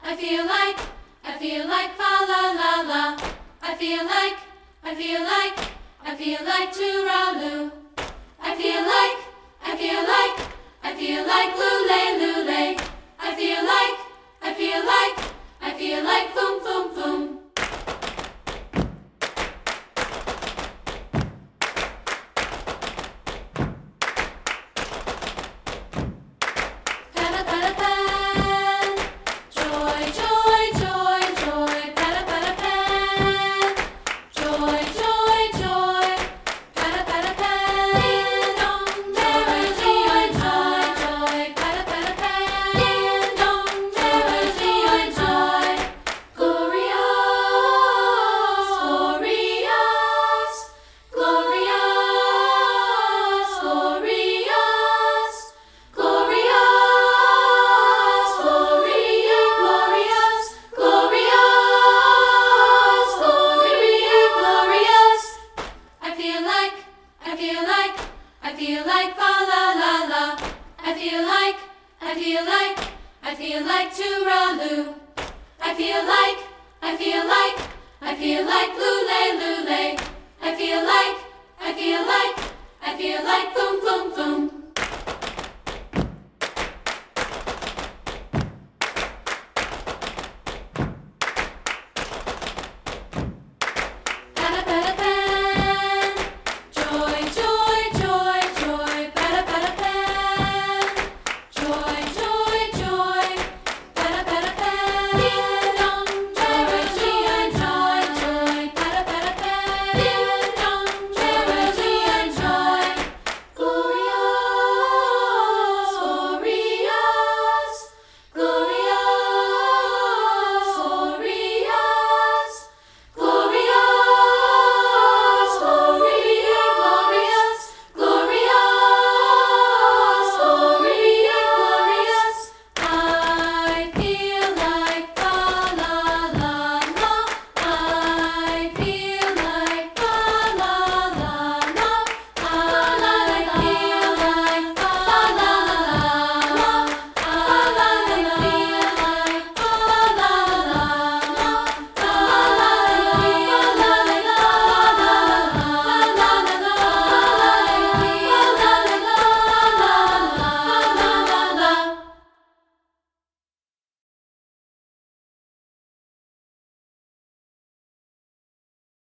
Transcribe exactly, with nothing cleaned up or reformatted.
I feel like, I feel like fa la la la. I feel like, I feel like, I feel like tooraloo. I feel like, I feel like, I feel like lule lule. I feel like, I feel like, I feel like boom boom boom. Pata pata pan, joy joy joy joy. Pata pata pan, joy joy joy. Pata pata pan, ding dong, joy joy joy joy. Pata pata pan, ding dong, joy joy joy. Glorious, glorious, glorious, glorious, glorious, glorious, glorious, glorious. I feel like, I feel like, I feel like fa la la la. I feel like, I feel like, I feel like tooraloo. I feel like, I feel like, I feel like lule lule. I feel like, I feel like, I feel like boom boom boom.